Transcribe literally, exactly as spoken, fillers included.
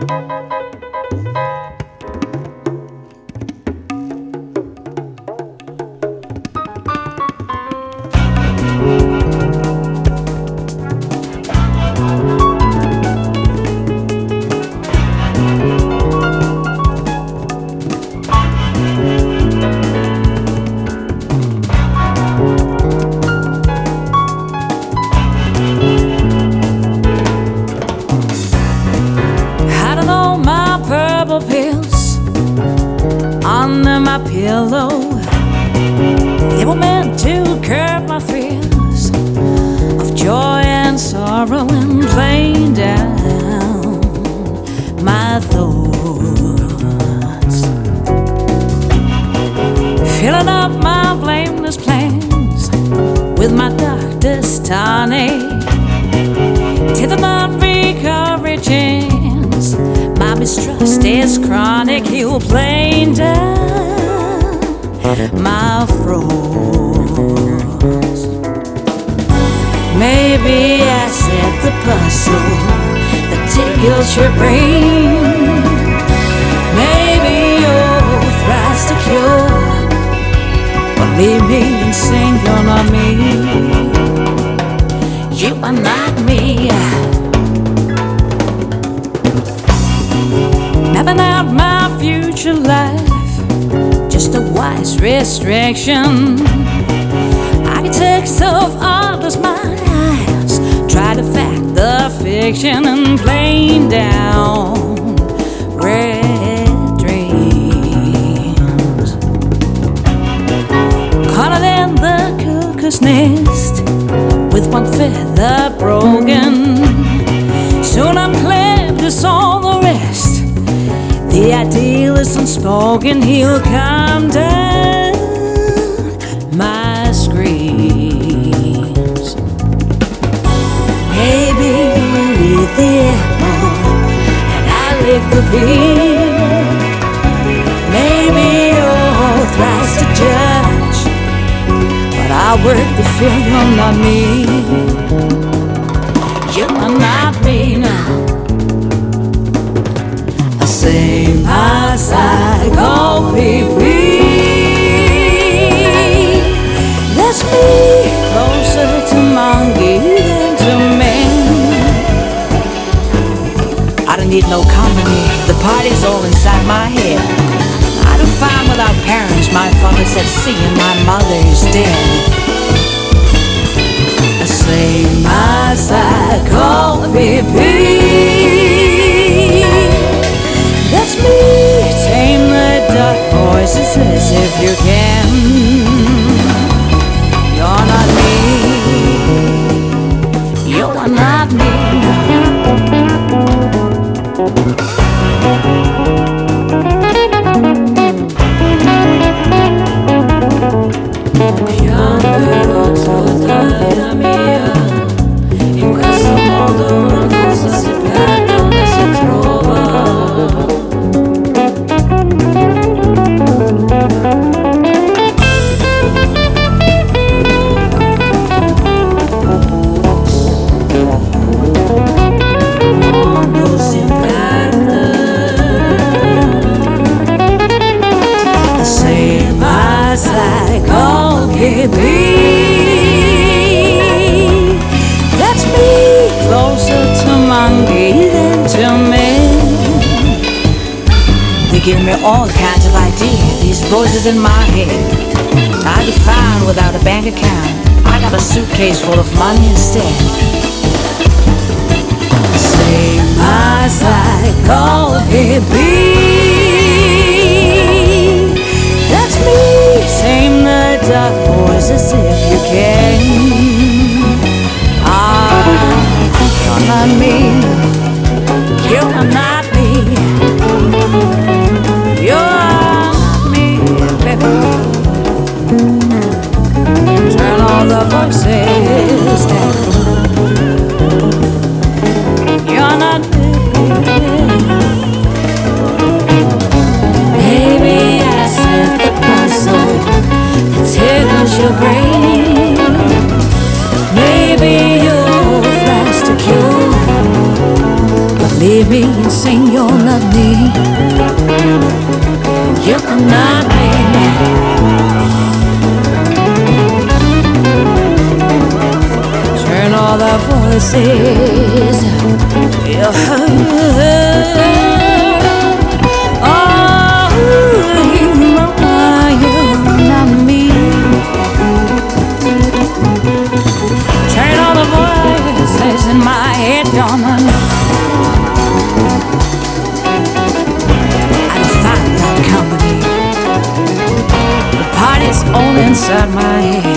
Under my pillow, they were meant to curb my fears of joy and sorrow and plain down my thoughts, filling up my blameless plans with my doctor's tonic, till the not recovery chance. My mistrust is chronic, he'll plain down my froze. Maybe I set the puzzle that tickles your brain. Maybe you're thrice to cure, but leave me insane, you're not me. You are not me. Mapping out my future life, just a wise restriction. Architects of others' minds try to fact the fiction and plain down red dreams. Caught in the cuckoo's nest with one feather broken. Soon I'm clear to all the rest. The ideal is unspoken, he'll calm down my screams. Maybe you eat the apple and I lick the peel. Maybe you're thrice to judge, but I work the field, you're not me. You're not me now. Sing my psychopathy. Let's be closer to monkey than to man. I don't need no company, the party's all inside my head. I do fine without parents, my father said see and my mother is dead. Sing my psychopathy. Let's me tame the dark voices as if you can. You're not me. You are not me. Piangere tutta la mia. In questo modo una cosa si perde, una si trova. That's me closer to monkey than to man. They give me all kinds of ideas, these voices in my head. I'd be fine without a bank account, I got a suitcase full of money instead. Say my psychopathy. That's me, tame the dark voices if you can. Ah, you're not me. You're not me. You're not me, baby. Turn all the voices down. You're not me. Maybe I set the puzzle that tickles your brain. Maybe you're fast to cure, but leave hear me and sing, you're not me. You're not me. Turn all the voices. You're oh, you're not me. Turn all the voices in my head, darling. I defy that company. The party's all inside my head.